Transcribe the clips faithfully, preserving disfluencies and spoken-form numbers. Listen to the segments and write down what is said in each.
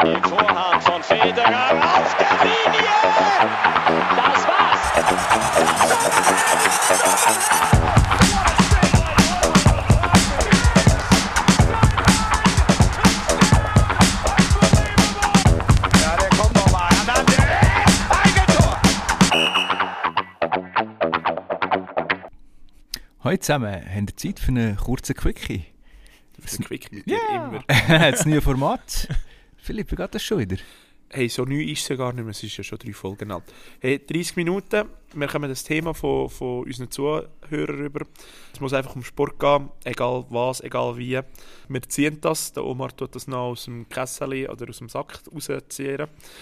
Die Vorhand von Federer auf der Linie. Das war's. Ja, der kommt nochmal. Eigentor. Hallo zusammen, habt ihr Zeit für einen kurzen Quickie? Das Quick mit Ja. dir immer. Das neue Format. Philipp, wie geht das schon wieder? Hey, so neu ist es ja gar nicht mehr, es ist ja schon drei Folgen alt. Hey, dreißig Minuten, wir kommen das Thema von, von unseren Zuhörern rüber. Es muss einfach um Sport gehen, egal was, egal wie. Wir ziehen das, der Omar tut das noch aus dem Kessel oder aus dem Sack rausziehen.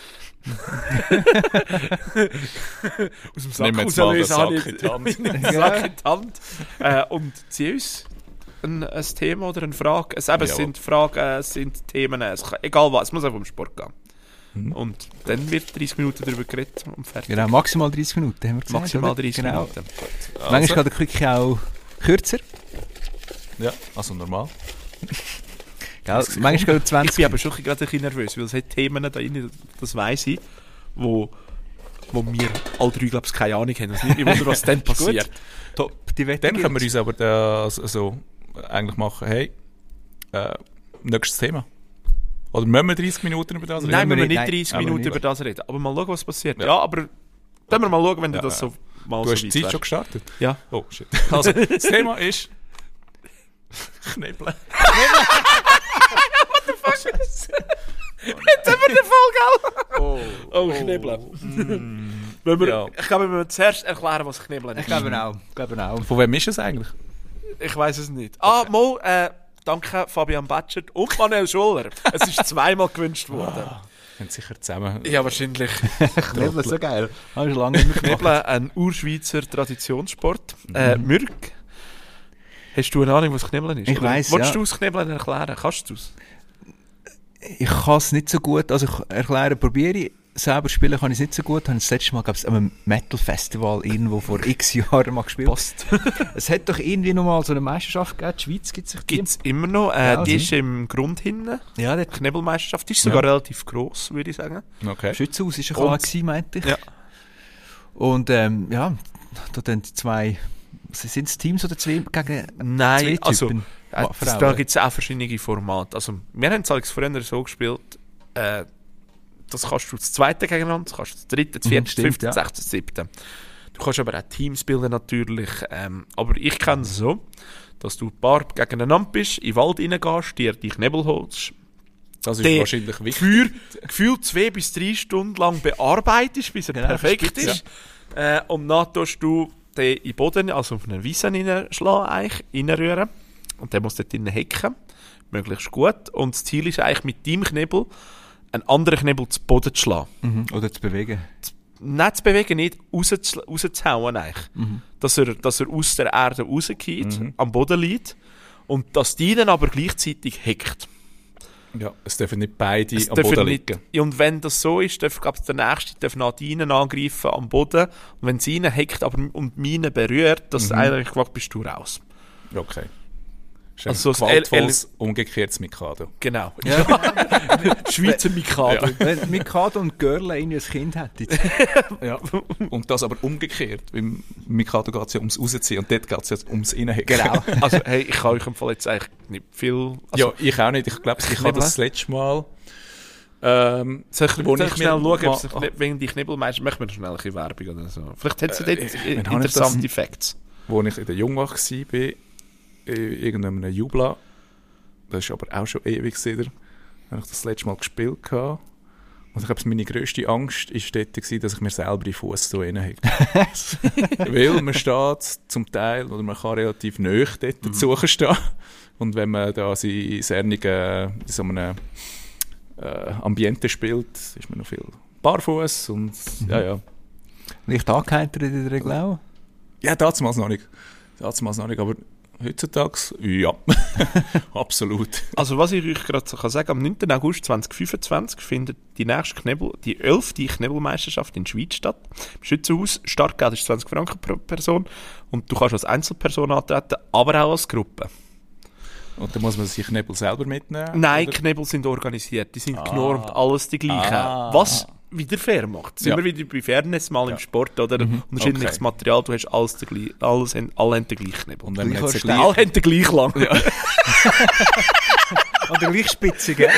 aus dem Sack Nehmen wir jetzt mal den rauslösen, habe Sack ich- in die Hand. Nehmen den Sack in die Hand. Äh, und zieh uns ein, ein Thema oder eine Frage. Es, eben, es Jawohl. sind Fragen, es sind Themen, es kann, egal was, es muss einfach um Sport gehen. Mhm. Und dann wird dreißig Minuten darüber geredet und fertig. Genau, maximal dreißig Minuten haben wir gesagt. Maximal oder? dreißig genau. Minuten. Manchmal geht der Quickie auch kürzer. Ja, also normal. Gell? Manchmal geht er Ich zwanzig. bin aber schon gerade ein bisschen nervös, weil es hat Themen da drin, das weiss ich, wo, wo wir alle drei, glaube ich, keine Ahnung haben. Also ich wundere, was dann passiert. Top, die Wette Dann können wir gibt's. uns aber das, also, eigentlich machen, hey, äh, nächstes Thema. Oder müssen wir dreißig Minuten über das reden? Nein, wir müssen nicht, nicht nein, dreißig aber Minuten nicht. über das reden. Aber mal schauen, was passiert. Ja, Ja. aber können wir mal schauen, wenn Ja, du das ja. so mal Du so hast die weit Zeit wärst. schon gestartet? Ja. Oh, shit. Also, das Thema ist Knebeln. Jetzt haben wir den Fall, gell? Oh, Oh, Knebeln. Wenn wir, Ja. Ich glaube, wir müssen zuerst erklären, was Knebeln Ich ist. glaube auch. Ich glaube auch. Von wem ist es eigentlich? Ich weiß es nicht. Ah, Mo, äh, danke Fabian Batschert und Manuel Schuller. Es ist zweimal gewünscht worden. Haben sicher zusammen. Ja, wahrscheinlich. Knebeln, so geil. Habe ich schon lange nicht mehr gemacht. Knebeln, ein Urschweizer Traditionssport. Äh, Mürk, hast du eine Ahnung, was Knebeln ist? Ich Oder weiss, Willst ja. du das Knebeln erklären? Kannst du es? Ich kann es nicht so gut, also ich erkläre, probiere ich. Selber spielen kann ich es nicht so gut. Habe das letzte Mal, glaube ich, an einem Metal-Festival irgendwo vor x Jahren mal gespielt. Passt. Es hat doch irgendwie noch mal so eine Meisterschaft gegeben. Die Schweiz gibt es die. Gibt es immer noch. Äh, Ja, die sie. ist im Grund hinten. Ja, der Die Knebelmeisterschaft. Die ist sogar Ja. relativ gross, würde ich sagen. Okay. Schützenhaus ist ein Und- K gewesen, meinte ich. Ja. Und ähm, ja, da dann die zwei, sind es Teams oder zwei gegen Nein, zwei also Typen? äh, Ma- das, Frauen. da gibt es auch verschiedene Formate. Also, wir haben es allerdings früher so gespielt, äh, das kannst du das zweite gegeneinander, das kannst du das dritte, das vierte, das stimmt, fünfte, das ja. sechste, das siebte. Du kannst aber auch Teams bilden natürlich. Ähm, aber ich kenne es so, dass du ein paar gegeneinander bist, in den Wald reingehst, dir die Knebel holst, Das ist der wahrscheinlich wichtig. Für gefühlt zwei bis drei Stunden lang bearbeitest, bis er Genau, perfekt spitze. ist. Äh, und dann tust du den in den Boden, also auf eine Wiese reinschlagen, eigentlich, reinrühren. Und der muss dort drinnen hacken. Möglichst gut. Und das Ziel ist eigentlich mit deinem Knebel einen anderen Knebel zu Boden zu schlagen. Mhm. Oder zu bewegen. Nicht zu bewegen, nicht rauszu- rauszuhauen eigentlich. Mhm. Dass, er, dass er aus der Erde rausgeht, Mhm. am Boden liegt. Und dass die dann aber gleichzeitig hackt. Ja, es dürfen nicht beide Es am dürfen Boden nicht- liegen. Ja, und wenn das so ist, darf glaub, der Nächste darf nach ihnen angreifen am Boden. Und wenn sie ihn hackt aber, und meine berührt, das Mhm. eigentlich glaub, bist du raus. Okay. Das Also ist so ein das gewaltvolles, umgekehrtes Mikado. Genau. Ja. Schweizer Mikado. Wenn Mikado und Görle irgendwie ein Kind hätten. Ja. Und das aber umgekehrt. Beim Mikado geht es ja ums Rausziehen und dort geht es ja ums Innenhacken. Genau. Also hey, ich kann euch im Fall jetzt eigentlich nicht viel... Also, Ja, ich auch nicht. Ich glaube, ich habe Knebeln? das letzte Mal... Ähm, soll ich, wo soll ich ich schnell mir- schauen, ob Ma- es sich nicht- wegen die Knebelmeister... Machen wir noch schnell ein bisschen Werbung oder so. Vielleicht hat es ja Äh, dort äh, äh, wann habe ich das- interessante Facts. wo ich in der Jungwach war, in irgendeinem Jubla. Das ist aber auch schon ewig wieder. Habe ich das letzte Mal gespielt gehabt. Und ich glaube, meine grösste Angst war dort, gewesen, dass ich mir selber in den Fuß so reinhänge. Weil man steht zum Teil, oder man kann relativ nahe dort Mhm. dazu stehen. Und wenn man da in Sernigen in so einem äh, Ambiente spielt, ist man noch viel barfuß und Mhm. ja, ja. Leicht angeheitert in der Regel auch. Ja, damals noch nicht. Damals noch nicht, aber heutzutage, ja, absolut. Also was ich euch gerade so kann sagen, am neunten August zweitausendfünfundzwanzig findet die nächste Knebel, die elfte Knebelmeisterschaft in der Schweiz statt. Im Schützenhaus, Startgeld ist zwanzig Franken pro Person und du kannst als Einzelperson antreten, aber auch als Gruppe. Und dann muss man sich Knebel selber mitnehmen? Nein, oder? Knebel sind organisiert, die sind Ah. genormt, alles die gleiche. Ah. Was wieder fair macht. Sind Ja. wir wieder bei Fairness mal Ja. im Sport, oder? Unterschiedliches Okay. Material, du hast alles, der gleich, alles haben, alle haben den gleichen Knebel. Und wenn man Gleich jetzt hast den Alle haben den gleich lang. Oder gleich spitze, gell?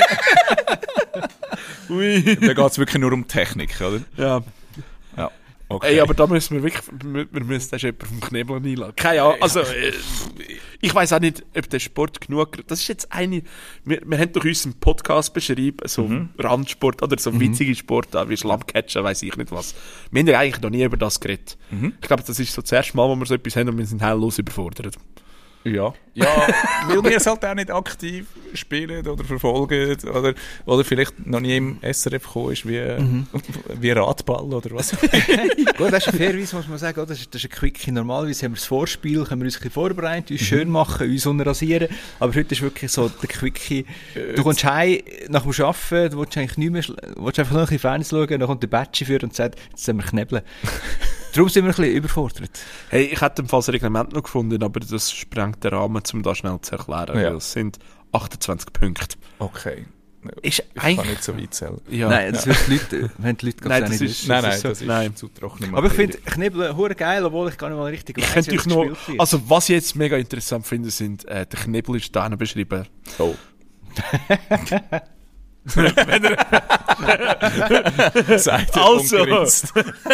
Ui. dann geht es wirklich nur um Technik, oder? Ja. Ja. Okay. Ey, aber da müssen wir wirklich, wir wir müssen erst jemanden vom Knebel einladen. Keine Ahnung, also, äh, ich weiss auch nicht, ob der Sport genug, das ist jetzt eine, wir, wir haben doch unseren Podcast beschrieben, so Mhm. Randsport oder so witzige Sport, wie Schlammcatchen, weiss ich nicht was. Wir haben ja eigentlich noch nie über das geredet. Mhm. Ich glaube, das ist so das erste Mal, wo wir so etwas haben und wir sind heillos überfordert. Ja. Ja, weil wir es halt auch nicht aktiv spielen oder verfolgen oder, oder vielleicht noch nie im S R F gekommen ist wie, wie Radball oder was. Gut, das ist fairerweise, muss man sagen, oder? Das ist, das ist ein Quickie. Normalerweise haben wir das Vorspiel, können wir uns ein bisschen vorbereiten, uns schön machen, uns unrasieren. Aber heute ist wirklich so der Quickie. Du kommst heim nach dem Arbeiten, du willst eigentlich nicht mehr, schl- willst einfach nur ein bisschen Fernsehen schauen, dann kommt der Batschi für und sagt, jetzt sind wir knebeln. Darum sind wir ein bisschen überfordert. Hey, ich hätte im Fall das Reglement noch gefunden, aber das sprengt den Rahmen, um das schnell zu erklären. Ja. Das sind achtundzwanzig Punkte. Okay. Ist Ich eigentlich... kann nicht so weit zählen. Ja. Nein, das wird die Leute, wenn die Leute Nein, gar das nicht ist- wissen. Nein, nein, ist so- das ist nein. zu trockene Aber ich Materie. finde Knebeln hure geil, obwohl ich gar nicht mal richtig Ich weiss, könnte wie euch das noch, gespielt wird. also was ich jetzt mega interessant finde, sind, äh, der Knebel ist da beschrieben. Oh. Sagt der Also. Konkurrenz.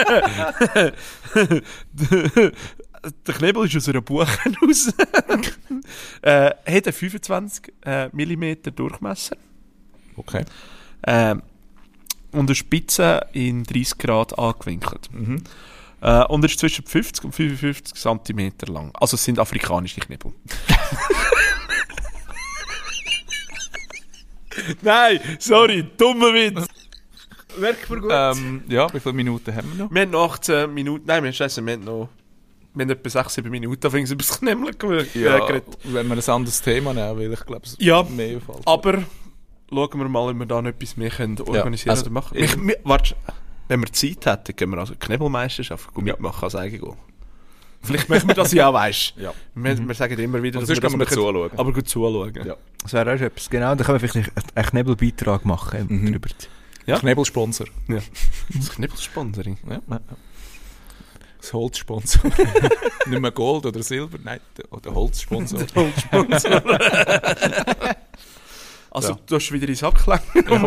Der Knebel ist aus einer Buche raus. äh, hat einen fünfundzwanzig äh, Millimeter Durchmesser. Okay. Äh, und eine Spitze in dreißig Grad angewinkelt. Mhm. Äh, und er ist zwischen fünfzig und fünfundfünfzig Zentimeter lang. Also es sind afrikanische Knebel. Nein, sorry, dummer Witz. Merkt man gut. Ähm, ja, wie viele Minuten haben wir noch? Wir haben noch achtzehn Minuten, nein, wir haben scheiße, wir haben noch, wir haben etwa sechs, sieben Minuten, auf über das Knebeln ge- äh, geredet. wenn wir ein anderes Thema nehmen, weil ich glaube, es Ja, mehr fällt. aber schauen wir mal, ob wir da noch etwas mehr können organisieren also, oder machen. ich- Wir, wir, warte, wenn wir Zeit hätten, können wir also Knebelmeisterschaft gut mitmachen als Eigen. Vielleicht machen wir das ja auch, weißt Ja. wir, wir sagen immer wieder, Und dass sonst wir können wir das zuschauen. machen, aber gut zuschauen. Ja. Das wäre auch schon etwas. Genau, da können wir vielleicht einen Knebelbeitrag machen. Mhm. Drüber. Ja. Knebelsponsor. Ja. Das Knebelsponsoring. Ja. Das Holzsponsor. Nicht mehr Gold oder Silber, nein, der, der Holzsponsor. Also, Ja. du hast wieder ins Abklang.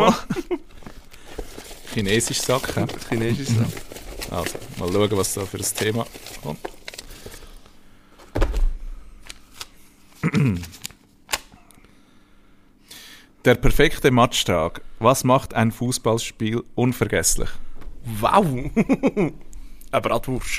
Chinesisch Sack. Ja. Chinesisch. Also, mal schauen, was da für ein Thema kommt. Der perfekte Matchtag. Was macht ein Fußballspiel unvergesslich? Wow! Eine Bratwurst.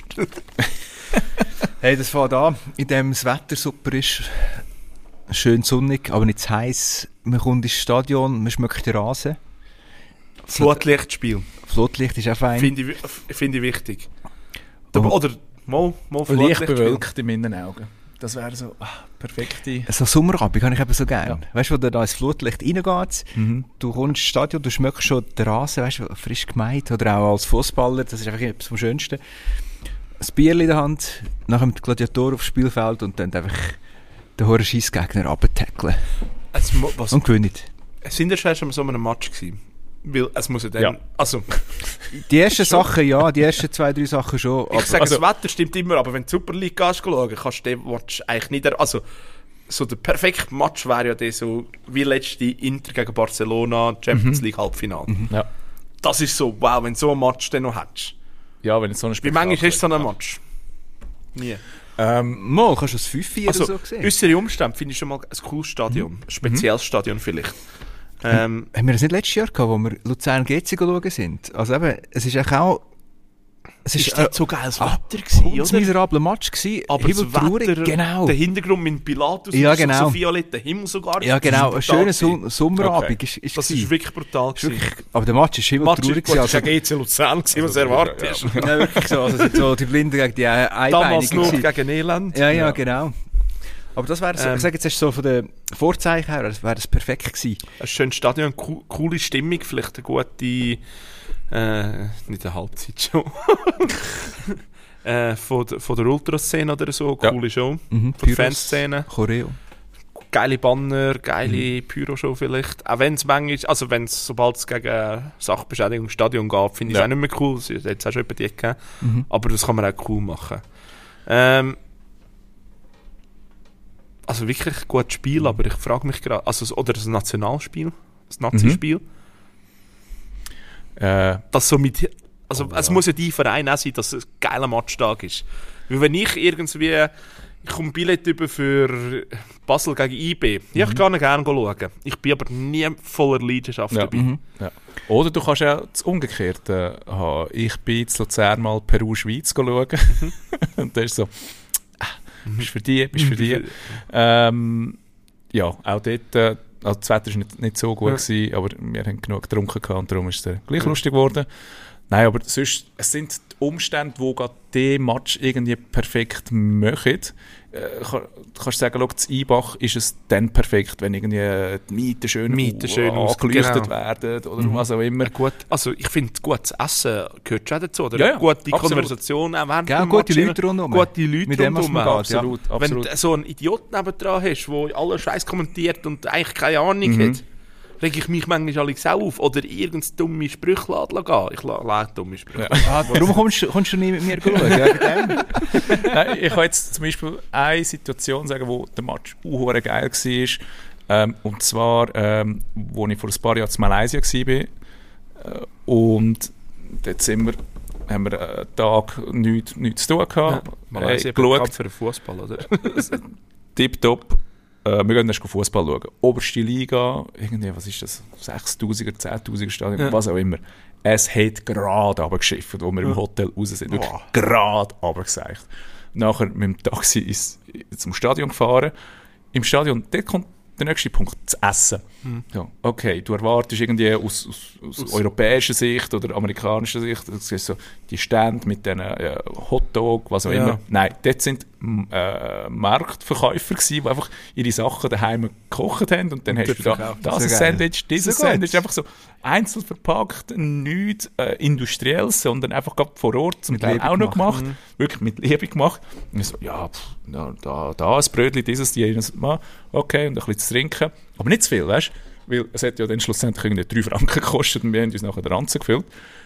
Hey, das fängt an, in dem das Wetter super ist. Schön sonnig, aber nicht zu heiß. Man kommt ins Stadion, man schmeckt den Rasen. Flutlichtspiel. Flutlicht ist auch fein. Finde ich, wi- finde ich wichtig. Und- Oder mal, mal Leicht Flutlichtspiel. bewölkt in meinen Augen. Das wäre so ah, perfekte... So Sommerabend habe ich eben so gerne. Ja. Weißt du, wo du da ins Flutlicht reingeht, Mhm. du kommst ins Stadion, du schmeckst schon den Rasen, weißt du, frisch gemeint. Oder auch als Fußballer, das ist einfach etwas vom Schönsten. Ein Bierchen in der Hand, nachher mit Gladiator aufs Spielfeld und dann einfach den hohen Scheissgegner runtertackeln. Es, mu- was, Und gewinnen. sind ihr schon schon mal so einem Match gewesen? Weil es muss ja dann... Ja. Also, Die ersten Sachen, ja, die ersten zwei, drei Sachen schon. ich sage, also- das Wetter stimmt immer, aber wenn du die Super League gehst, schauen, kannst du den Match eigentlich nicht... er- Also, so der perfekte Match wäre ja der so wie letzte Inter gegen Barcelona, Champions League Halbfinale. Ja. Das ist so, wow, wenn du so einen Match dann noch hättest. Ja, wenn es so ein Wie manchmal Spektakel hast du so einen ist, Match? Nie. ja. Ähm, Mal, kannst du das fünf vier Also, oder so sehen? äußere Umstände finde ich schon mal ein cooles Stadion. Ein spezielles Stadion vielleicht. Ähm, Haben wir das nicht letztes Jahr gehabt, wo wir Luzern G C schauen sind? Also eben, es ist eigentlich auch... Es ist, ist ein dort so geiles ah, Wetter gewesen, ein oder? miserabler Match gewesen. Aber das himmeltraurig, Wetter, genau. der Hintergrund mit Pilatus, Ja, und so- genau. so violetter Himmel sogar. Ja, genau. Ein Das ist schöner brutal Son- gewesen. Sommerabend Okay. ist, ist Das gewesen. ist wirklich brutal Ist gewesen. wirklich, aber der Match ist Match himmeltraurig ist gut, gewesen. das war Also, ja G C Luzern, gewesen, was Also, erwartet. ja, ja, wirklich so. Also, es sind so die Blinden gegen die äh, Damals Einbeinigen. nur gewesen. gegen Elend. Ja, ja, Ja. genau. Aber das wäre, so, Ähm. ich sage jetzt erst so von den Vorzeichen her, das wäre das perfekt gewesen. Ein schönes Stadion, co coole Stimmung, vielleicht eine gute, äh, nicht eine Halbzeitshow, äh, von, der- von der Ultraszene oder so, Ja. coole Show. Mhm. Von der Pyros, Fanszene. Choreo. geile Banner, geile mhm. Pyro-Show vielleicht. Auch wenn es manchmal, also wenn es, sobald es gegen Sachbeschädigung im Stadion geht, finde ich es ja. auch nicht mehr cool. Es hat jetzt auch schon jemanden gegeben. Mhm. Aber das kann man auch cool machen. Ähm, also wirklich ein gutes Spiel, mhm. aber ich frage mich gerade, also, oder ein Nationalspiel, ein Nazi-Spiel. Mhm. Äh, das so mit, also oh, es ja. muss ja dein Verein auch sein, dass es ein geiler Matchtag ist. Weil wenn ich irgendwie, ich komme Billett über für Basel gegen I B, mhm. ich kann ihn gerne schauen. Ich bin aber nie voller Leidenschaft ja. dabei. Mhm. Ja. Oder du kannst auch das Umgekehrte haben. Ich bin in Luzern mal Peru-Schweiz schauen. Mhm. Und das ist so, bist für die, bist für die. ähm, ja, auch dort, äh, also das Wetter war nicht, nicht so gut, ja. gewesen, aber wir haben genug getrunken und darum ist es äh, gleich ja. lustig geworden. Nein, aber sonst, es sind die Umstände, die gerade diesen Match irgendwie perfekt machen. Äh, kann, du kannst sagen, schau, zu Einbach ist es dann perfekt, wenn irgendwie die Mieten schön, Mieten schön angeleuchtet genau. werden oder mhm. was auch immer. Ja, gut, also ich finde, gutes Essen gehört schon dazu. Oder? Ja, ja, gute absolut. Konversation auch während ja, dem gute Match. Leute rundherum. Gute Leute mit dem, was man geht. Absolut, Ja. absolut. Wenn du so einen Idiot nebendran hast, der alle Scheiß kommentiert und eigentlich keine Ahnung mhm. hat, rege ich mich manchmal alle auch auf. Oder irgendeine dumme Sprüche lassen gehen. Ich lade dumme Sprüche. Ja. Ah, darum kommst, kommst du nicht mit mir schauen. Ja, Nein, ich kann jetzt zum Beispiel eine Situation sagen, wo der Match uh, geil war. Ähm, und zwar, ähm, wo ich vor ein paar Jahren in Malaysia war. Äh, und dort sind wir, haben wir einen Tag nichts, nichts zu tun gehabt. Ja, Malaysia äh, geschaut. für den Fußball, oder? Tipptopp. Äh, wir gehen erst Fußball schauen. Oberste Liga, irgendwie, was ist das? sechstausender, zehntausender Stadion, ja. was auch immer. Es hat gerade runtergeschifft, wo wir ja. im Hotel raus sind. Wirklich wow. gerade runtergeseicht. Nachher mit dem Taxi ist, zum Stadion gefahren. Im Stadion, dort kommt der nächste Punkt, das Essen. Mhm. Ja, okay, du erwartest irgendwie aus, aus, aus, aus europäischer Sicht oder amerikanischer Sicht, du siehst so die Stände mit diesen äh, Hotdog, was auch ja. immer. Nein, dort sind äh, Marktverkäufer gewesen, die einfach ihre Sachen daheim gekocht haben und dann und hast du da das ein Sandwich, dieses Sandwich, einfach so einzeln verpackt, nichts äh, Industrielles, sondern einfach vor Ort zum Teil auch noch gemacht, mhm. wirklich mit Liebe gemacht. Und ich so, ja, pff, da, da, da ein Brötchen, dieses, jenes, okay, und ein bisschen zu trinken, aber nicht zu viel, weißt du? Weil es hat ja dann schlussendlich irgendwie drei Franken gekostet und wir haben uns nachher den Ranzen gefüllt.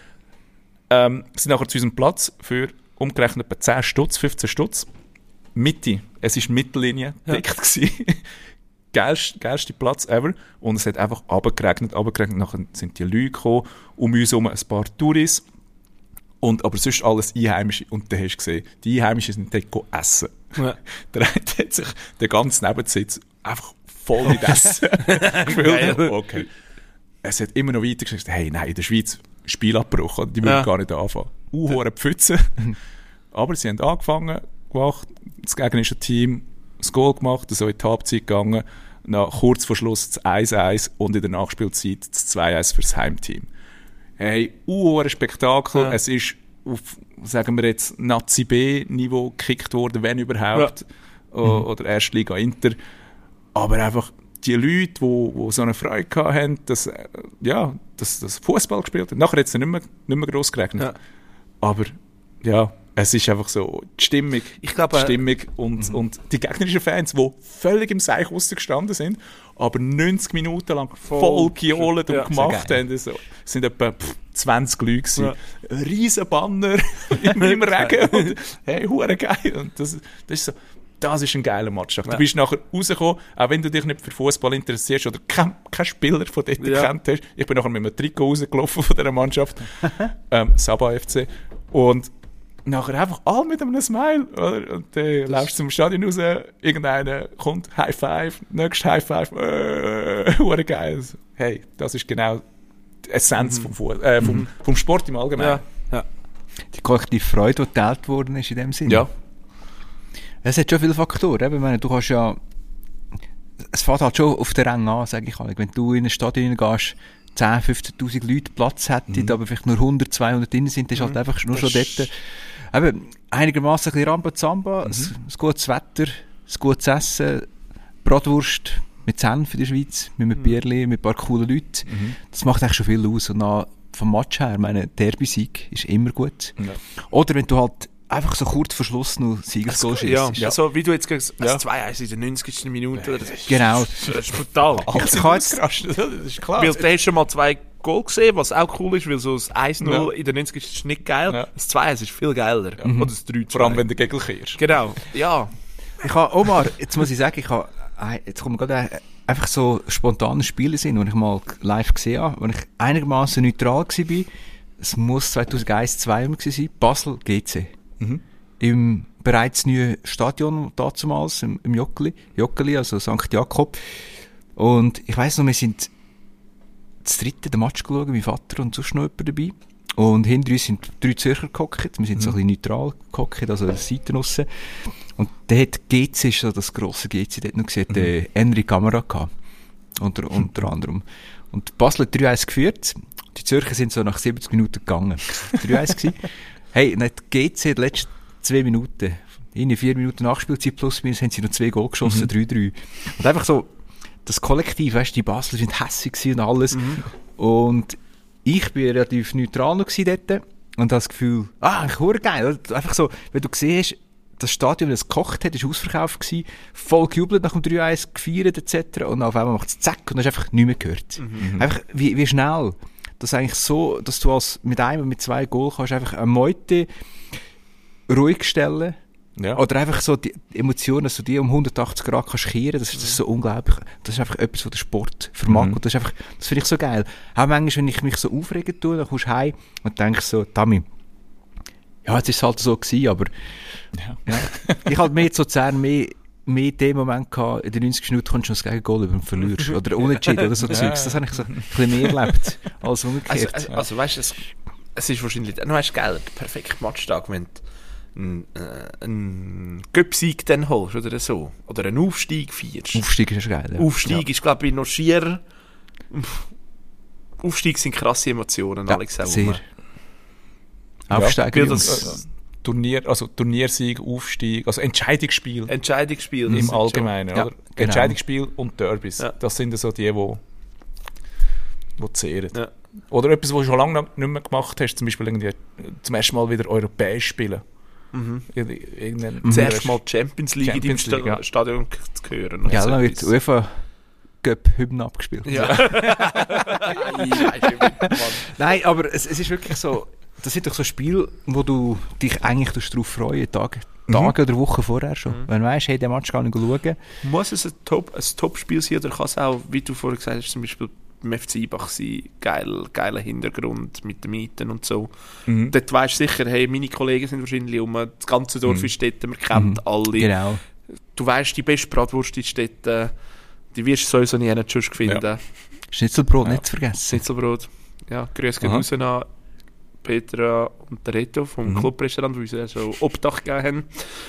Ähm, sind nachher zu unserem Platz für umgerechnet etwa zehn Stutz, fünfzehn Stutz. Mitte, es war Mittellinie gedeckt ja. Geilst, geilste Platz ever. Und es hat einfach runtergeregnet, runtergeregnet. Nachher sind die Leute gekommen, um uns herum ein paar Touris. Und, aber sonst alles Einheimische. Und dann hast du gesehen, die Einheimischen sind dort essen. Ja. Der eine hat sich den ganzen Nebensitz einfach voll mit Essen gefüllt. Okay. Es hat immer noch weiter gesagt, hey, nein, in der Schweiz Spielabbruch, die würden ja. gar nicht anfangen. Uh, Pfütze. Aber sie haben angefangen, gemacht, das gegnerische Team das Goal gemacht, so in die Halbzeit gegangen, nach kurz vor Schluss das eins eins und in der Nachspielzeit das zwei eins fürs Heimteam. Hey, uh, Spektakel. Ja. Es ist auf, sagen wir jetzt, Nazi B-Niveau gekickt worden, wenn überhaupt. Ja. O- mhm. Oder Erstliga Inter. Aber einfach die Leute, die, die so eine Freude hatten, dass, ja, dass, dass Fußball gespielt haben. Nachher hat es nicht mehr, nicht mehr gross geregnet. Ja. Aber ja, es ist einfach so die Stimmung, ich glaube, die Stimmung und, mhm. und die gegnerischen Fans, die völlig im Seich rausgestanden sind, aber neunzig Minuten lang voll gejohlt und ja, gemacht haben. Es sind etwa pff, zwanzig Leute gewesen. Ja. Ein riesen Banner im, im Regen und hey, hure geil. Und das, das ist so, das ist ein geiler Matchtag. Ja. Du bist nachher rausgekommen, auch wenn du dich nicht für Fußball interessierst oder kein, kein Spieler von dort ja. gekannt hast. Ich bin nachher mit einem Trikot rausgelaufen von dieser Mannschaft, ähm, Saba F C. Und nachher einfach alle mit einem Smile. Oder? Und dann äh, läufst du zum Stadion raus, irgendeiner kommt, High Five, nächstes High Five, äh, geil. Also, hey, das ist genau die Essenz mhm. vom, Fu- äh, vom, mhm. vom Sport im Allgemeinen. Ja. Ja. Die kollektive Freude, die geteilt worden ist in dem Sinne. Ja. Es hat schon viele Faktoren. Ich meine, du kannst ja, es fängt halt schon auf den Rang an, sage ich mal. Wenn du in ein Stadion gehst, zehntausend, fünfzehntausend Leute Platz hätten, mhm. aber vielleicht nur hundert, zweihundert drin sind, das ist halt mhm. einfach nur das schon dort. Eben, einigermaßen ein bisschen Rambazamba, mhm. ein, ein gutes Wetter, ein gutes Essen, Bratwurst mit Senf in der Schweiz, mit einem mhm. Bierli, mit ein paar coolen Leuten. Mhm. Das macht eigentlich schon viel aus. Und dann, vom Match her, meine Derby-Sieg ist immer gut. Ja. Oder wenn du halt einfach so kurz vor Schluss noch Siegesgoal Ja, schießt. ja. Also, wie du jetzt gesagt hast, Ja. zwei eins in der neunzigsten Minute. Das ist, Genau. das ist brutal. Alle Ich sind kann jetzt- ausgerastet, das ist klar. Weil du hast schon mal zwei Goal gesehen, was auch cool ist, weil so das eins null Ja. in der neunzigsten ist nicht geil. Ja. Das zwei eins ist viel geiler. Oder das drei zwei. Vor allem, wenn der Gegel kehrst. Genau, ja. Ich habe, Omar, jetzt muss ich sagen, ich habe, jetzt kommt mir gerade ein- einfach so spontane Spiele sind, die ich mal live gesehen habe, wo ich einigermaßen neutral war. Es muss zweitausendeins, zweihundert sein, Basel G C. Mhm. Im bereits neuen Stadion damals, im, im Joggeli, Joggeli, also Sankt Jakob. Und ich weiss noch, wir sind das dritte den Match geschaut, mein Vater und sonst noch jemand dabei. Und hinter uns sind drei Zürcher gehockt, wir sind so ein bisschen neutral gehockt, also an der Seite aussen. Und der hat G C, ist so das grosse G C, der hat noch gesehen, mhm. der Henry Kamera gehabt. Unter, unter anderem. Und Basel hat drei eins geführt. Die Zürcher sind so nach siebzig Minuten gegangen. drei eins gewesen. Hey, und hat G C die letzten zwei Minuten, in vier Minuten Nachspielzeit plus minus, haben sie noch zwei Goal geschossen, drei drei. Und einfach so, das Kollektiv, weißt du, die Basler sind hässig gewesen und alles. Mhm. Und ich bin relativ neutral noch gewesen dort und habe das Gefühl, ah, ich höre geil. Einfach so, wenn du gesehen hast, das Stadion, das gekocht hat, war ausverkauft gewesen, voll gejubelt nach dem drei eins, gefeiert et cetera. Und auf einmal macht es zack und du hast einfach nichts mehr gehört. Mhm. Einfach, wie, wie schnell. Das eigentlich so, dass du als mit einem und mit zwei Goal kannst einfach eine Meute ruhig stellen. Ja. Oder einfach so die Emotionen, dass du die um hundertachtzig Grad kannst kehren, das, das ist so unglaublich. Das ist einfach etwas, was der Sport vermag. Mhm. Und das ist einfach, das finde ich so geil. Auch manchmal, wenn ich mich so aufregen tue, dann kommst du heim und denkst so, Tami, ja, jetzt ist es halt so gewesen, aber Ja. ja. Ich hatte mehr zu Luzern mehr, mehr den Moment gehabt, in den neunzig Minuten kommst du noch das Gegengol über und verlierst. Oder unentschieden oder so Ja. Zeugs. Das habe ich so ein bisschen mehr erlebt als umgekehrt. Also, also, also weißt du, es, es ist wahrscheinlich, du hast geil, der perfekte Matchtag, wenn du einen, äh, einen Göpsieg dann holst oder so. Oder einen Aufstieg feierst. Aufstieg ist geil. Ja. Aufstieg ist, glaube ich, noch schier. Aufstieg sind krasse Emotionen, Ja, Alex. Auch sehr. immer. Aufsteiger. Weil Ja, das- Turnier, also Turniersieg, Aufstieg, also Entscheidungsspiel Entscheidungsspiel. das im sind Allgemeinen, Ja, oder? genau. Entscheidungsspiel und Derbys. Ja. Das sind so die, die die zehren. Ja. Oder etwas, was du schon lange nicht mehr gemacht hast, zum Beispiel irgendwie zum ersten Mal wieder europäisch spielen. Mhm. Irgendein, Das erste Mal die Champions League in deinem Champions League, Sta ja. Stadion zu hören. Ja, Also dann wird etwas- die UEFA Cup-Hymne abgespielt. Ja. Nein, aber es, es ist wirklich so, das sind doch so Spiele, wo du dich eigentlich darauf freuen Tage, Tage oder Wochen vorher schon. Mhm. Wenn du weißt, hey, den Match kann ich schauen. Muss es ein Top- ein Top-Spiel sein oder kann es auch, wie du vorhin gesagt hast, zum Beispiel beim F C Ibach sein, geil, geiler Hintergrund mit den Mieten und so. Mhm. Dort weisst du sicher, hey, meine Kollegen sind wahrscheinlich um, das ganze Dorf Mhm. ist dort, man kennt Mhm. alle. Genau. Du weisst, die beste Bratwurst ist dort, äh, die wirst du sowieso nie sonst finden. Ja. Schnitzelbrot Ja. nicht zu vergessen. Schnitzelbrot. Ja, grüß gehen Aha. raus an Petra und der Reto vom Mhm. Clubrestaurant, die uns ja so Obdach gegeben haben.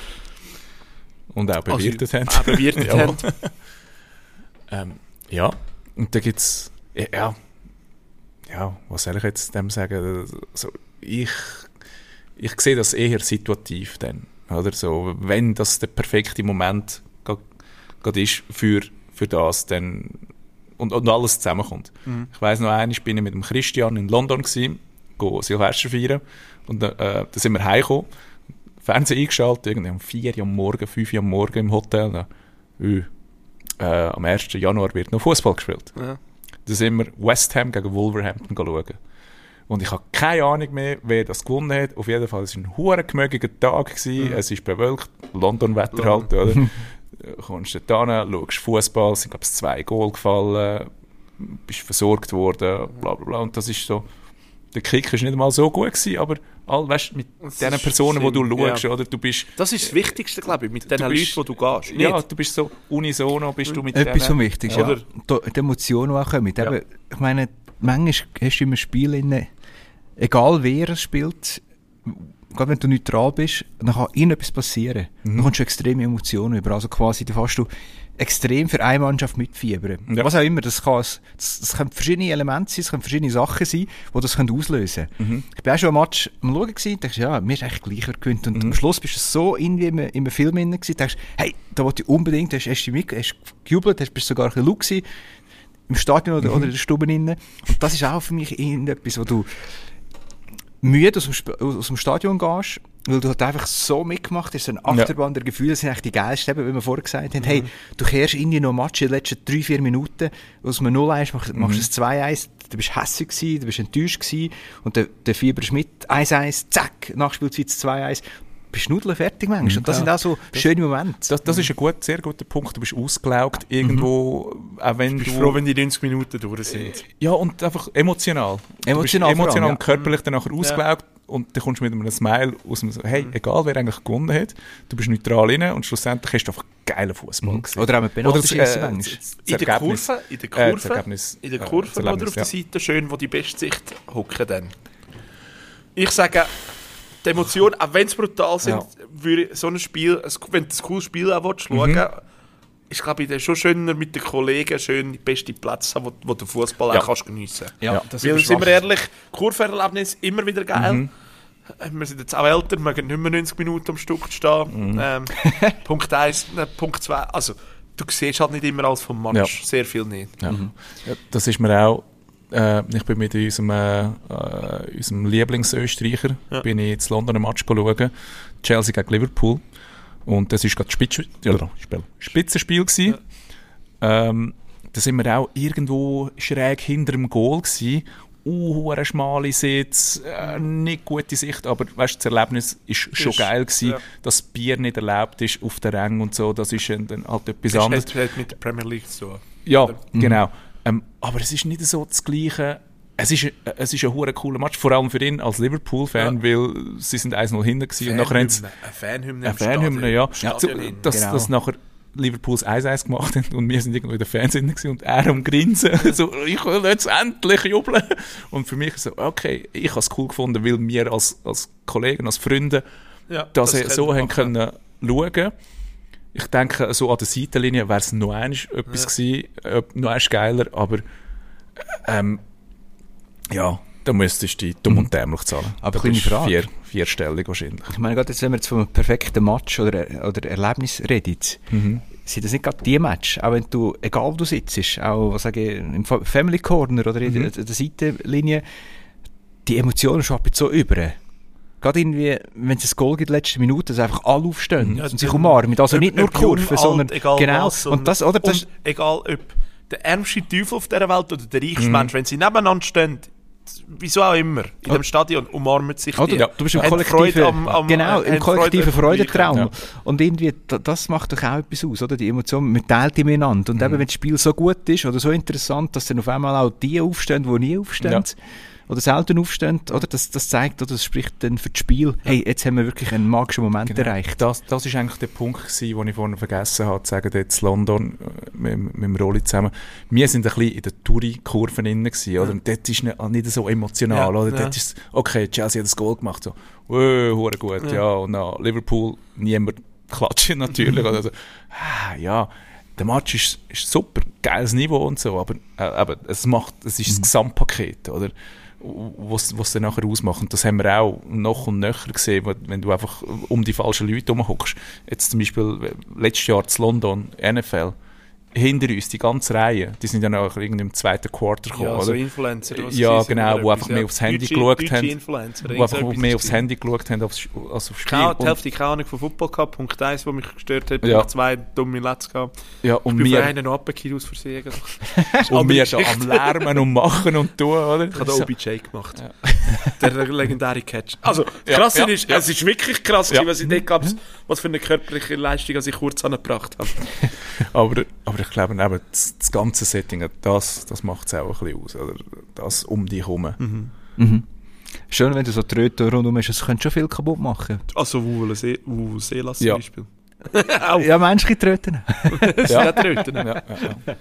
Und auch bewirtet Also, haben. auch bewirtet Ja. haben. Ähm, ja, und da gibt es, ja, ja, was soll ich jetzt dem sagen? Also, ich, ich sehe das eher situativ dann, oder so, wenn das der perfekte Moment gerade ist für, für das, dann und, und alles zusammenkommt. Mhm. Ich weiss noch, einmal bin ich mit dem Christian in London gewesen, go Silvester feiern, und äh, da sind wir heimgekommen, Fernsehen eingeschaltet, irgendwie um vier Uhr am Morgen, fünf Uhr am Morgen im Hotel. Dann, äh, äh, am ersten Januar wird noch Fußball gespielt. Ja. Da sind wir West Ham gegen Wolverhampton schauen. Und ich habe keine Ahnung mehr, wer das gewonnen hat. Auf jeden Fall war es ein verdammt gemögiger Tag gewesen. Mhm. Es ist bewölkt, London-Wetter halt, oder? Du kommst dort hin, schaust Fußball, es sind glaube ich zwei Goal gefallen, bist versorgt worden, bla bla bla. Und das ist so, der Kick war nicht mal so gut gewesen, aber all, weißt, mit Das den ist Personen, die du Sinn, schaust, ja. oder? Du bist, Das ist das Wichtigste, glaube ich, mit den Du Leuten, bist- wo du gehst. ja, Nicht? du bist so unisono, bist du mit Etwas so denen. Wichtiges, Ja. ja. Da, die Emotionen, die auch kommen. Ja. Eben, ich meine, manchmal hast du immer Spiele, in, egal wer es spielt, gerade wenn du neutral bist, dann kann irgendetwas passieren. Mhm. Dann kommst du extreme Emotionen über. Also quasi, da fährst du extrem für eine Mannschaft mitfiebern. Ja. Was auch immer, das kann, das, das können verschiedene Elemente sein, es können verschiedene Sachen sein, die das können auslösen können. Mhm. Ich bin auch schon am Match am Schauen gewesen, dachte, ja, mir ist echt gleich, wer gewinnt. Und Mhm. am Schluss bist du so irgendwie in einem, in einem Film drin gewesen, dachte, hey, da wollte ich unbedingt, hast, hast du mit, hast gejubelt, hast, bist sogar ein bisschen laut gewesen, im Stadion oder, Mhm. oder in der Stube drin. Und das ist auch für mich irgendetwas, wo du müde aus dem, Sp- aus dem Stadion gehst weil du halt einfach so mitgemacht hast, so eine Achterbahn ja. der Gefühle, das sind eigentlich die geilsten, eben, wie wir vorher gesagt haben, mhm. hey, du kehrst irgendwie noch Match in den letzten drei, vier Minuten, aus einem null eins machst, machst du mhm. ein zwei eins, du bist hässig gewesen, du bist enttäuscht gewesen, und der, der Fieber ist mit, eins eins, zack, Nachspielzeit zwei eins, bist nudeln fertig manchmal. Und das ja. sind auch so das, schöne Momente. Das, das ist ein gut, sehr guter Punkt. Du bist ausgelaugt irgendwo, mhm. auch wenn du... Du bist froh, wenn die neunzig Minuten durch sind. Ja, und einfach emotional. Emotional, du bist emotional allem, und körperlich ja. dann nachher ausgelaugt ja. und dann kommst du mit einem Smile aus dem... Hey, mhm. egal wer eigentlich gewonnen hat, du bist neutral rein und schlussendlich hast du einfach geilen Fußball mhm. gesehen. Oder auch mit Penalty äh, in, in der Kurve, in der Kurve, äh, Ergebnis, in der Kurve äh, oder auf der Seite ja. schön, wo die beste Sicht hocken dann. Ich sage... Die Emotionen, auch wenn es brutal sind, ja. würde so ein Spiel, wenn du ein cooles Spiel auch willst, mhm. schauen, ist glaube ich schon schöner mit den Kollegen schön die besten Plätze haben, wo, wo du Fußball ja. auch kannst geniessen kannst. Ja, das Weil, sind wir ehrlich, Kurvererlebnis immer wieder geil. Mhm. Wir sind jetzt auch älter, wir mögen nicht mehr neunzig Minuten am Stück stehen. Mhm. Ähm, Punkt eins, ne, Punkt zwei, also du siehst halt nicht immer alles vom Match, ja. sehr viel nicht. Ja. Mhm. Ja, das ist mir auch... Äh, ich bin mit unserem, äh, unserem Lieblingsösterreicher ja. bin ich ins Londoner Match schauen, Chelsea gegen Liverpool, und das war gerade das Spitz- ja, Spitzenspiel gewesen. Ja. Ähm, da sind wir auch irgendwo schräg hinter dem Goal gewesen. Uh, eine schmale Sitz, äh, nicht gute Sicht, aber weißt, das Erlebnis war schon ist, geil gewesen, ja. dass das Bier nicht erlaubt ist auf den Rängen und so, das ist dann halt etwas das anderes. Das hat mit der Premier League so. Ja, mhm. genau. Ähm, aber es ist nicht so das Gleiche. Es ist, äh, es ist ein hure cooler Match, vor allem für ihn als Liverpool-Fan, ja. weil sie sind eins null hinten gewesen. Und nachher haben sie... Eine Fanhymne. Eine Fanhymne, ja. ja. So, dass, genau. dass nachher Liverpools eins eins gemacht haben und wir sind irgendwo in der Fernsehen gewesen und er am Grinsen. so, ich will jetzt endlich jubeln. Und für mich so, okay, ich habe es cool gefunden, weil wir als, als Kollegen, als Freunde ja, das, das so haben können schauen. Ich denke, so an der Seitenlinie wäre es noch einmal etwas ja. gewesen, äh, noch einmal geiler, aber ähm, ja, da müsstest du die dumm und dämlich zahlen. Aber kleine Frage. Vier, vierstellig wahrscheinlich. Ich meine, gerade jetzt, wenn wir jetzt vom perfekten Match oder, oder Erlebnis reden, mhm. sind das nicht gerade die Match, auch wenn du, egal wo du sitzt, auch was sage ich, im Family Corner oder in mhm. der, der Seitenlinie, die Emotionen schwappen so über. Gerade irgendwie, wenn es ein Goal gibt in der letzten Minute, dass einfach alle aufstehen ja, und sich umarmen. Also nicht nur Kurven, sondern egal genau. Was, und das, oder, das und egal ob der ärmste Teufel auf dieser Welt oder der reichste mhm. Mensch, wenn sie nebeneinander stehen, wieso auch immer, in oh. dem Stadion umarmen sich die. Ja, du bist im kollektiven, am, am, genau, im kollektiven Freudentraum. Ja. Und irgendwie, das macht doch auch etwas aus, oder? Die Emotionen, man teilt die miteinander. Und mhm. eben, wenn das Spiel so gut ist oder so interessant, dass dann auf einmal auch die aufstehen, die nie aufstehen, ja. oder selten aufstehen, oder? Das, das zeigt, oder das spricht dann für das Spiel, hey, jetzt haben wir wirklich einen magischen Moment genau. erreicht. Das, das ist eigentlich der Punkt gewesen, den ich vorhin vergessen habe, zu sagen, jetzt London mit, mit dem Rolli zusammen. Wir sind ein bisschen in der Touri-Kurve drin gewesen, oder? Und dort ist nicht, nicht so emotional, ja, oder? Ja. Dort ist, okay, Chelsea hat das Goal gemacht, so, wow, hure gut, ja. ja, und dann Liverpool, niemand klatschen natürlich, oder so. Ah, ja, der Match ist, ist super, geiles Niveau und so, aber, äh, aber es macht, es ist mhm. das Gesamtpaket, oder? Was es dann nachher ausmacht. Und das haben wir auch noch und nöcher gesehen, wenn du einfach um die falschen Leute herumhockst. Jetzt zum Beispiel letztes Jahr in London, N F L, hinter uns, die ganze Reihe, die sind dann auch irgendwie im zweiten Quarter gekommen, ja, oder? So Influencer. Ja, genau, wo einfach mehr aufs Handy geschaut haben. Wo einfach mehr aufs Handy geschaut haben als aufs Spiel. Keine, die Hälfte keine Ahnung von Football gehabt, Punkt eins, was mich gestört hat, ja. Punkt zwei, dumme Let's gehabt. Ja, und ich bin wir... für einen abgekehrt aus Versehen. Und wir da am Lärmen und machen und tun, oder? Ich habe den O B J gemacht. Ja. Der legendäre Catch. Also, krass ja, ja, ist, ja. es ist wirklich krass, ja. was ich dort gab, was für eine körperliche Leistung ich kurz angebracht habe. aber, aber ich glaube, eben, das, das ganze Setting, das, das macht es auch ein bisschen aus. Oder? Das um dich herum. Mhm. Mhm. Schön, wenn du so Tröten rundherum hast, das könnte schon viel kaputt machen. Also Vuvuzelas ja. zum Beispiel. Ja, menschliche Tröten. ja, Tröten. Ja, ja, ja.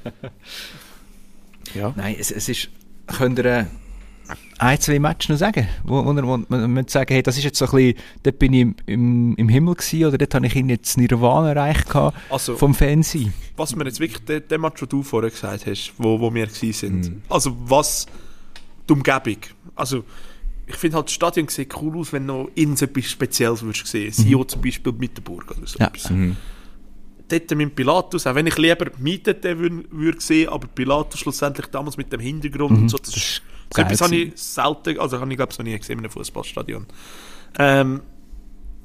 ja. Nein, es, es ist, könnt ihr ein, zwei Matches noch sagen, wo, wo, wo man muss sagen, hey, das ist jetzt so ein bisschen, dort bin ich im, im, im Himmel gewesen, oder dort habe ich jetzt Nirvana erreicht also, vom Fansein. Was mir jetzt wirklich, der, der Match, den du vorher gesagt hast, wo, wo wir gewesen sind, mm. also was, die Umgebung, also ich finde halt, das Stadion sieht cool aus, wenn noch irgendetwas Spezielles würdest sehen, mhm. Sio zum Beispiel mit der Burg oder so ja. etwas. Mhm. Dort mit Pilatus, auch wenn ich lieber mietete würde würd sehen, aber Pilatus schlussendlich damals mit dem Hintergrund mhm. und so, das ist so etwas habe ich selten, also habe ich glaube ich noch nie gesehen in einem Fußballstadion. Ähm,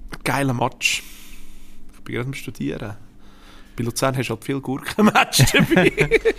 geiler Match. Ich bin gerade am Studieren. Bei Luzern hast du halt viel Gurken-Match dabei.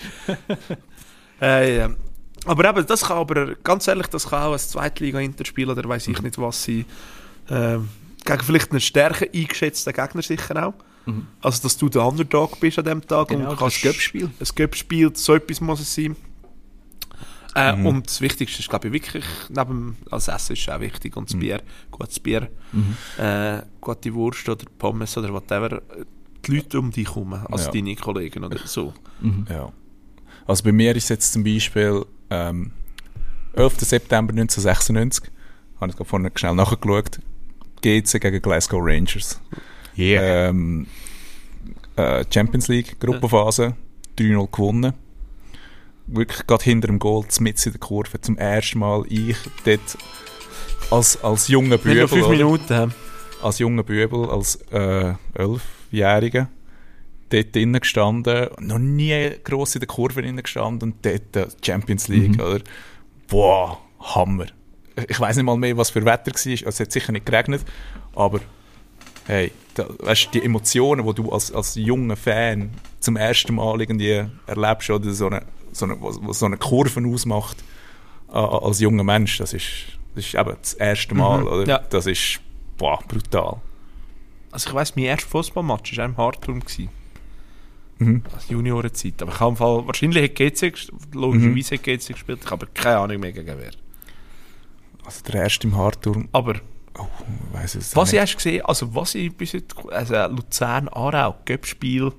äh, ja. Aber eben, das kann aber, ganz ehrlich, das kann auch ein Zweitliga-Inter spielen, oder weiss ich nicht, was sie äh, gegen vielleicht einen stärker eingeschätzten Gegner sicher auch. Mhm. Also, dass du der Underdog bist an diesem Tag. Genau, und kannst ein Göppspiel. Ein Göppspiel, so etwas muss es sein. Äh, Mhm. Und das Wichtigste ist, glaube ich, wirklich, neben als Essen ist es auch wichtig, und das Mhm. Bier, gutes Bier, Mhm. äh, gute Wurst oder Pommes oder whatever, die Leute um dich herum, also Ja. deine Kollegen oder so. Mhm. Ja. Also bei mir ist jetzt zum Beispiel ähm, elften September neunzehnhundertsechsundneunzig, habe ich gerade vorhin schnell nachgeschaut, G C gegen Glasgow Rangers. Yeah. Ähm, äh, Champions League, Gruppenphase, drei null gewonnen. Wirklich gerade hinter dem Goal, mitten in der Kurve, zum ersten Mal ich dort als, als junger Wir haben Bübel, noch fünf oder? Minuten. Haben. als junger Bübel, als äh, Elfjähriger, dort drinnen gestanden, noch nie gross in der Kurve drinnen gestanden und dort äh, Champions League, Mhm. oder? Boah, Hammer. Ich weiss nicht mal mehr, was für Wetter war, also es hat sicher nicht geregnet, aber hey, da, weißt, die Emotionen, die du als, als junger Fan zum ersten Mal irgendwie erlebst, oder so eine, so eine, was, was so eine Kurve ausmacht, äh, als junger Mensch, das ist, das ist eben das erste Mal, Mhm, oder? ja. Das ist, boah, brutal. Also ich weiss, mein erster Fußballmatch war auch im Hartturm. Mhm. Also Juniorenzeit. Aber ich habe im Fall, wahrscheinlich hat G C ges- logischerweise hat G C gespielt, ich habe aber keine Ahnung mehr gegen wer. Also der erste im Hartturm, Aber oh, ich weiss es was ich nicht. hast gesehen, also was ich bis heute, also Luzern-Aarau, Göppspiel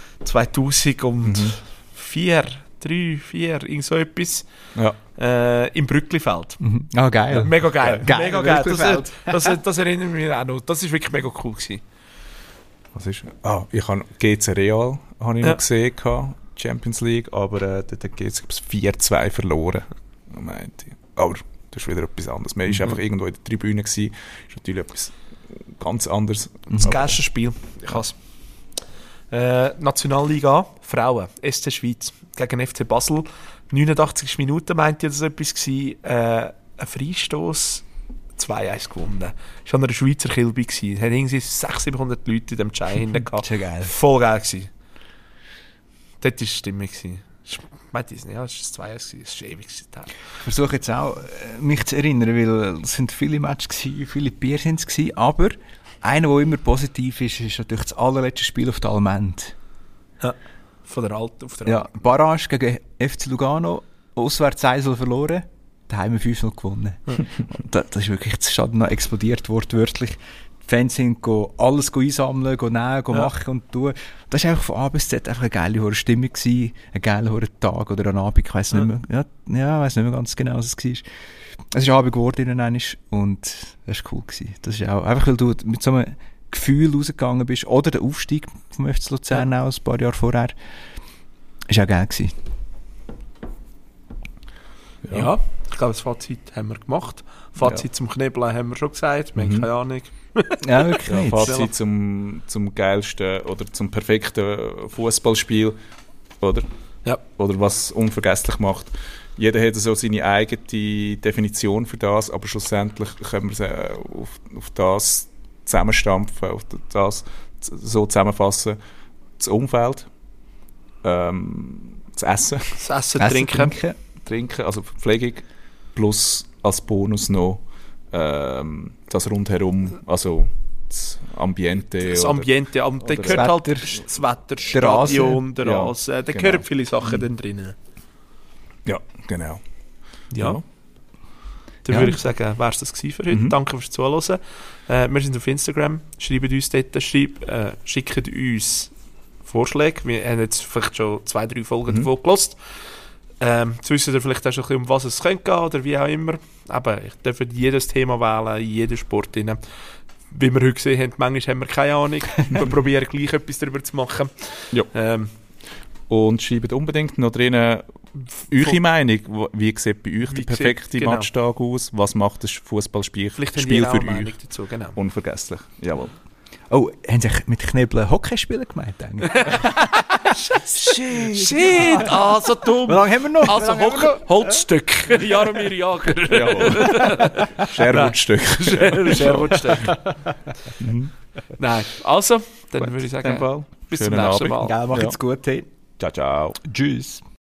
zweitausendvier, drei, vier, irgend so etwas, Ja. äh, im Brücklifeld. Mhm. Ah, geil. Mega geil. Geil, mega geil. Das, Brücklifeld. das, das, das erinnert mich auch noch. Das war wirklich mega cool gewesen. Was ist? Ah, ich habe G C Real habe ich Ja. noch gesehen, gehabt, Champions League, aber äh, dort hat G C vier zwei verloren. Meinte ich. Aber das ist wieder etwas anderes. Man war Mhm. einfach irgendwo in der Tribüne, gewesen. Ist natürlich etwas ganz anderes. Das Aber- geilste Spiel. Ich has. Äh, Nationalliga A, Frauen, S C Schweiz gegen F C Basel. neunundachtzig Minuten meinte ich, das etwas gewesen. Äh, ein Freistoß, zwei eins gewonnen. Das war an einer Schweizer Kilby. Es hat irgendwie sechshundert, siebenhundert Leute in dem Chai hinten gehabt. Schon geil. Voll geil gewesen. Dort war die Stimmung. gewesen. Ich meinte es nicht, ja, es war zwei eins gewesen. Es war ewig gewesen. Ich versuche jetzt auch, äh, mich zu erinnern, weil es sind viele Matches gewesen, viele Bier sind es gewesen, aber einer, der immer positiv ist, ist natürlich das allerletzte Spiel auf der Almend. Von der Alten auf der Ja, Barrage gegen F C Lugano, auswärts eins null verloren, daheim fünf null gewonnen. Und das, das ist wirklich, das Stadion noch explodiert, wortwörtlich. Die Fans sind go, alles go einsammeln, go nehmen, go Ja. machen und tun. Das war einfach von A bis Z einfach eine geile hohe Stimmung gewesen, ein geiler hoher Tag oder ein Abend, ich weiss Ja. nicht mehr, ja, ja, ich weiss nicht mehr ganz genau, was es war. Es ist Abend geworden innen einmal und das war cool gewesen. Das ist auch, einfach weil du mit so einem Gefühl rausgegangen bist, oder der Aufstieg vom F C Luzern auch ein paar Jahre vorher, ist auch geil gewesen. Ja, ich glaube, das Fazit haben wir gemacht. Fazit zum Knebeln haben wir schon gesagt. Wir haben Mhm. keine Ahnung. Ja, wirklich Ja, nicht. Fazit zum, zum geilsten oder zum perfekten Fußballspiel, oder? Ja. Oder was unvergesslich macht. Jeder hat so seine eigene Definition für das, aber schlussendlich können wir es äh, auf, auf das zusammenstampfen, auf das z- so zusammenfassen. Das Umfeld, ähm, das Essen, Das Essen, Essen, Trinken. trinken. Trinken, also Verpflegung, plus als Bonus noch ähm, das Rundherum, also das Ambiente. Das oder- Ambiente, am, da oder gehört das halt Wetter, das Wetter, der Rasen. Stadion, der Ja, Rasen. Da genau. gehören viele Sachen dann drin. Ja, genau. Ja. Ja. Dann Ja. würde ich sagen, wäre es das gewesen für heute. Mhm. Danke fürs Zuhören. Äh, wir sind auf Instagram. Schreibt uns dort, schreibt, äh, schickt uns Vorschläge. Wir haben jetzt vielleicht schon zwei, drei Folgen Mhm. davon gelost. Ähm, zu wissen ihr vielleicht auch schon ein bisschen, um was es könnte gehen oder wie auch immer. Aber ich darf jedes Thema wählen, in jeden Sport rein. Wie wir heute gesehen haben, manchmal haben wir keine Ahnung. Wir probieren gleich etwas darüber zu machen. Ja. Ähm, Und schreibt unbedingt noch drinnen eure Von- Meinung. Wo- Wie sieht bei euch Wie der sieht- perfekte genau. Matchtag aus? Was macht das Fußballspiel vielleicht haben Spiel die auch für eine Meinung euch? dazu. Genau. Unvergesslich. Jawohl. Oh, haben sie mit Knebeln Hockey spielen gemeint eigentlich? Shit! Shit! Ah, so dumm! Wie lange haben wir noch? Also Wie lange haben wir Hol Holzstück. Jaromir Jager. Jawohl. Sherwood-Stück. Sherwood-Stück. Nein, also, dann Gut, würde ich in dem sagen, Fall. bis Schönen zum nächsten Abend. Mal. noch? Gell, mach Ja. jetzt gut. Hey. Ciao, ciao. Tschüss.